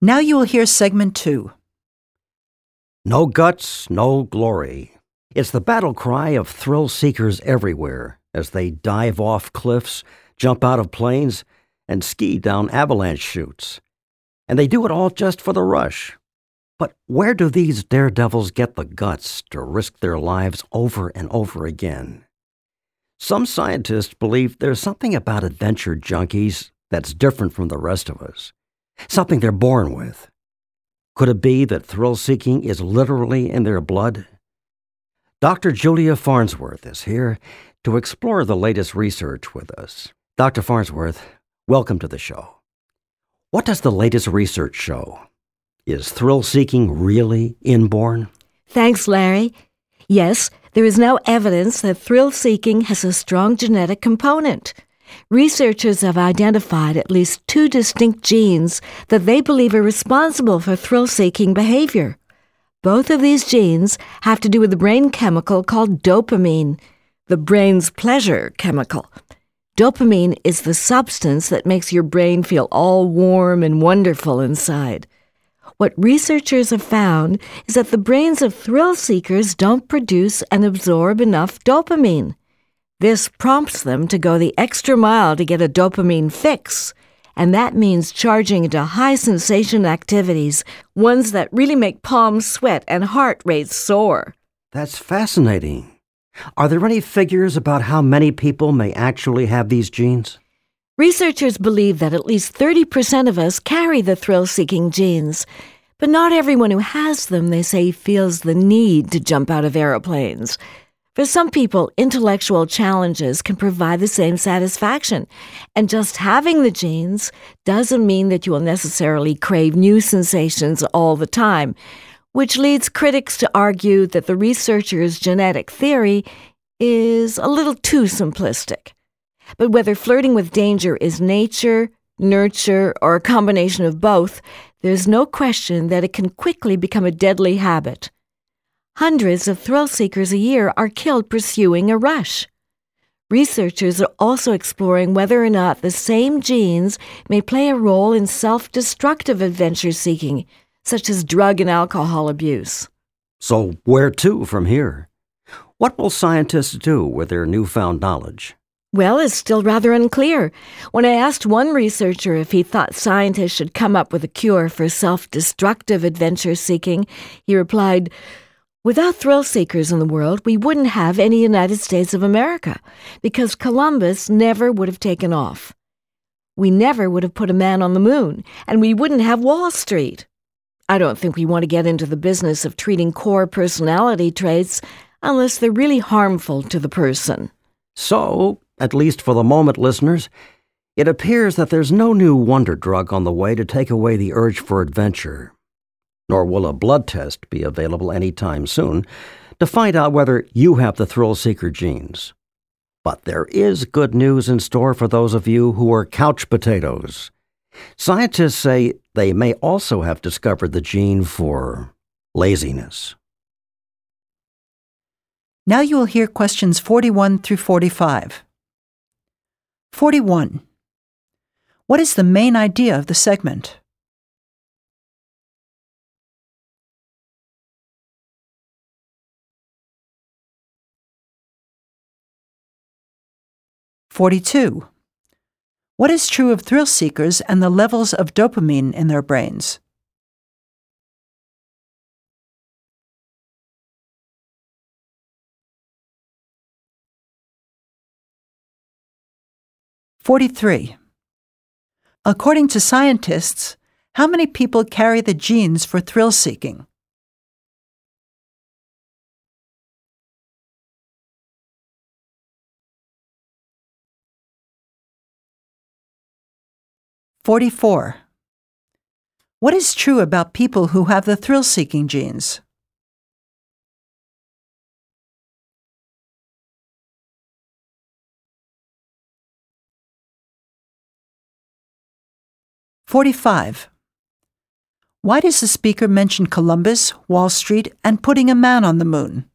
Now you will hear segment 2. No guts, no glory. It's the battle cry of thrill seekers everywhere as they dive off cliffs, jump out of planes, and ski down avalanche chutes. And they do it all just for the rush. But where do these daredevils get the guts to risk their lives over and over again? Some scientists believe there's something about adventure junkies that's different from the rest of us, something they're born with. Could it be that thrill-seeking is literally in their blood? Dr. Julia Farnsworth is here to explore the latest research with us. Dr. Farnsworth, welcome to the show. What does the latest research show? Is thrill-seeking really inborn? Thanks, Larry. Yes, there is now evidence that thrill-seeking has a strong genetic component. Researchers have identified at least 2 distinct genes that they believe are responsible for thrill-seeking behavior. Both of these genes have to do with the brain chemical called dopamine, the brain's pleasure chemical. Dopamine is the substance that makes your brain feel all warm and wonderful inside. What researchers have found is that the brains of thrill seekers don't produce and absorb enough dopamine. This prompts them to go the extra mile to get a dopamine fix, and that means charging into high-sensation activities, ones that really make palms sweat and heart rates soar. That's fascinating. Are there any figures about how many people may actually have these genes? Researchers believe that at least 30% of us carry the thrill-seeking genes, but not everyone who has them, they say, feels the need to jump out of aeroplanes. For some people, intellectual challenges can provide the same satisfaction, and just having the genes doesn't mean that you will necessarily crave new sensations all the time, which leads critics to argue that the researchers' genetic theory is a little too simplistic. But whether flirting with danger is nature, nurture, or a combination of both, there's no question that it can quickly become a deadly habit. Hundreds of thrill seekers a year are killed pursuing a rush. Researchers are also exploring whether or not the same genes may play a role in self-destructive adventure seeking, such as drug and alcohol abuse. So where to from here? What will scientists do with their newfound knowledge? Well, it's still rather unclear. When I asked one researcher if he thought scientists should come up with a cure for self-destructive adventure seeking, he replied, "Without thrill seekers in the world, we wouldn't have any United States of America, because Columbus never would have taken off. We never would have put a man on the moon, and we wouldn't have Wall Street. I don't think we want to get into the business of treating core personality traits unless they're really harmful to the person." So, at least for the moment, listeners, it appears that there's no new wonder drug on the way to take away the urge for adventure. Nor will a blood test be available anytime soon to find out whether you have the thrill-seeker genes. But there is good news in store for those of you who are couch potatoes. Scientists say they may also have discovered the gene for laziness. Now you will hear questions 41 through 45. 41. What is the main idea of the segment? (42) What is true of thrill seekers and the levels of dopamine in their brains? (43) According to scientists, how many people carry the genes for thrill seeking? (44) What is true about people who have the thrill-seeking genes? (45) Why does the speaker mention Columbus, Wall Street, and putting a man on the moon?